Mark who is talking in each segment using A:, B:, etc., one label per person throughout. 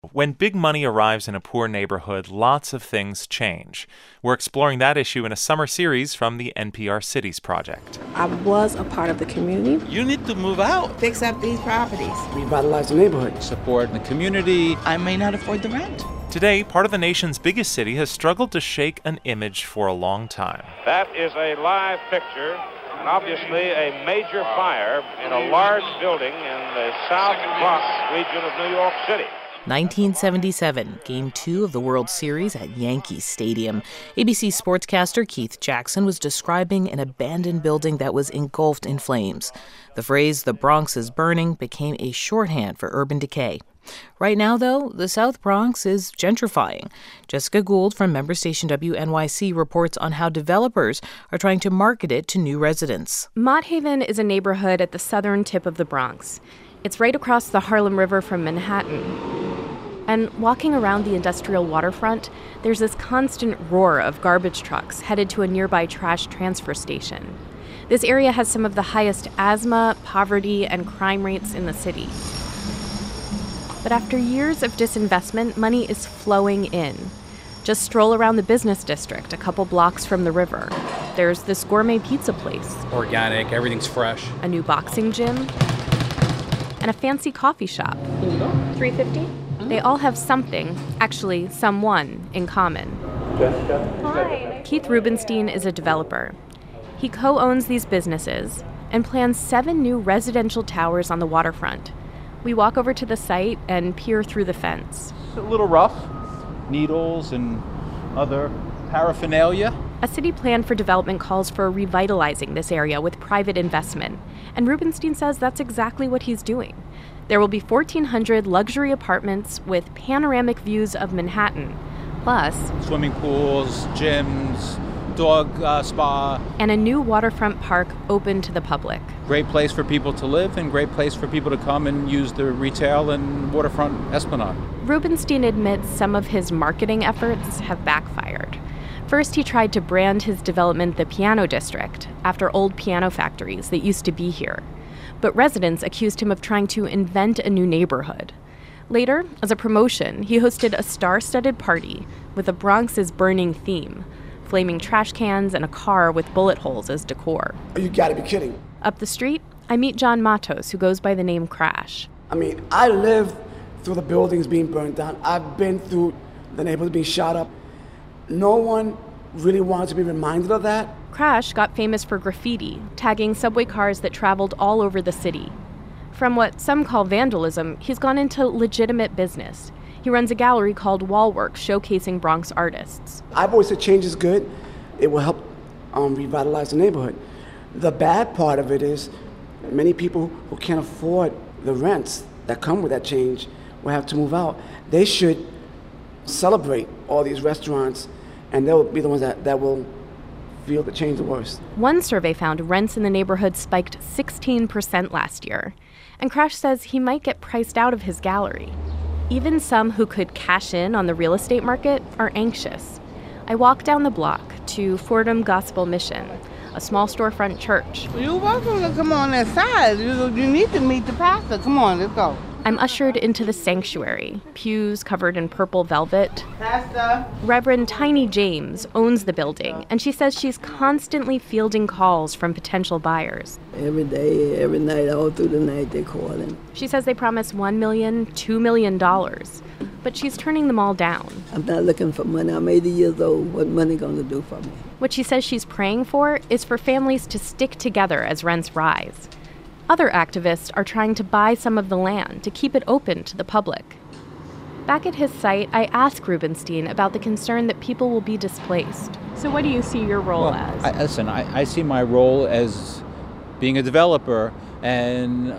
A: When big money arrives in a poor neighborhood, lots of things change. We're exploring that issue in a summer series from the NPR Cities Project.
B: I was a part of the community.
C: You need to move out.
D: Fix up these properties.
E: Revitalize the neighborhood.
C: Support the community.
D: I may not afford the rent.
A: Today, part of the nation's biggest city has struggled to shake an image for a long time.
F: That is a live picture, and obviously a major fire in a large building in the South Bronx region of New York City.
G: 1977, Game 2 of the World Series at Yankee Stadium. ABC sportscaster Keith Jackson was describing an abandoned building that was engulfed in flames. The phrase, "the Bronx is burning," became a shorthand for urban decay. Right now, though, the South Bronx is gentrifying. Jessica Gould from member station WNYC reports on how developers are trying to market it to new residents.
H: Mott Haven is a neighborhood at the southern tip of the Bronx. It's right across the Harlem River from Manhattan. And walking around the industrial waterfront, there's this constant roar of garbage trucks headed to a nearby trash transfer station. This area has some of the highest asthma, poverty, and crime rates in the city. But after years of disinvestment, money is flowing in. Just stroll around the business district a couple blocks from the river. There's this gourmet pizza place.
I: Organic, everything's fresh.
H: A new boxing gym. And a fancy coffee shop. $3.50? They all have something, actually someone, in common.
E: Jessica?
H: Hi. Keith Rubenstein is a developer. He co-owns these businesses and plans 7 new residential towers on the waterfront. We walk over to the site and peer through the fence.
C: It's a little rough. Needles and other paraphernalia.
H: A city plan for development calls for revitalizing this area with private investment. And Rubenstein says that's exactly what he's doing. There will be 1,400 luxury apartments with panoramic views of Manhattan, plus
C: Swimming pools, gyms, dog spa.
H: And a new waterfront park open to the public.
C: Great place for people to live and great place for people to come and use the retail and waterfront esplanade.
H: Rubenstein admits some of his marketing efforts have backfired. First, he tried to brand his development the Piano District, after old piano factories that used to be here. But residents accused him of trying to invent a new neighborhood. Later, as a promotion, he hosted a star-studded party with a Bronx is Burning theme, flaming trash cans and a car with bullet holes as decor.
E: You gotta be kidding.
H: Up the street, I meet John Matos, who goes by the name Crash.
E: I lived through the buildings being burned down. I've been through the neighborhoods being shot up. No one really wanted to be reminded of that.
H: Crash got famous for graffiti, tagging subway cars that traveled all over the city. From what some call vandalism, he's gone into legitimate business. He runs a gallery called Wallwork, showcasing Bronx artists.
E: I've always said change is good. It will help revitalize the neighborhood. The bad part of it is many people who can't afford the rents that come with that change will have to move out. They should celebrate all these restaurants, and they'll be the ones that will feel the change the worst.
H: One survey found rents in the neighborhood spiked 16% last year. And Crash says he might get priced out of his gallery. Even some who could cash in on the real estate market are anxious. I walk down the block to Fordham Gospel Mission, a small storefront church.
D: You're welcome to come on inside. You need to meet the pastor. Come on, let's go.
H: I'm ushered into the sanctuary, pews covered in purple velvet.
D: Pastor.
H: Reverend Tiny James owns the building, and she says she's constantly fielding calls from potential buyers.
J: Every day, every night, all through the night, they're calling.
H: She says they promise $1 million, $2 million, but she's turning them all down.
J: I'm not looking for money. I'm 80 years old. What money gonna do for me?
H: What she says she's praying for is for families to stick together as rents rise. Other activists are trying to buy some of the land to keep it open to the public. Back at his site, I ask Rubenstein about the concern that people will be displaced. So what do you see your role as?
C: I see my role as being a developer, and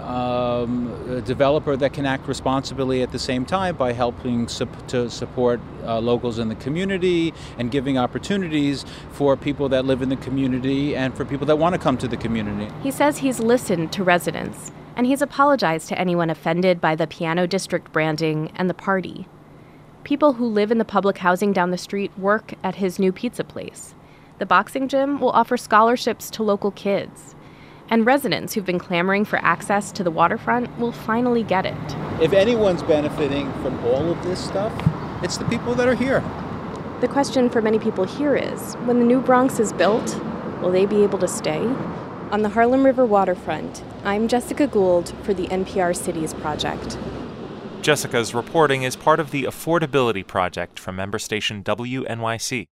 C: a developer that can act responsibly at the same time by helping to support locals in the community and giving opportunities for people that live in the community and for people that want to come to the community.
H: He says he's listened to residents, and he's apologized to anyone offended by the Piano District branding and the party. People who live in the public housing down the street work at his new pizza place. The boxing gym will offer scholarships to local kids. And residents who've been clamoring for access to the waterfront will finally get it.
C: If anyone's benefiting from all of this stuff, it's the people that are here.
H: The question for many people here is, when the new Bronx is built, will they be able to stay? On the Harlem River waterfront, I'm Jessica Gould for the NPR Cities Project.
A: Jessica's reporting is part of the Affordability Project from member station WNYC.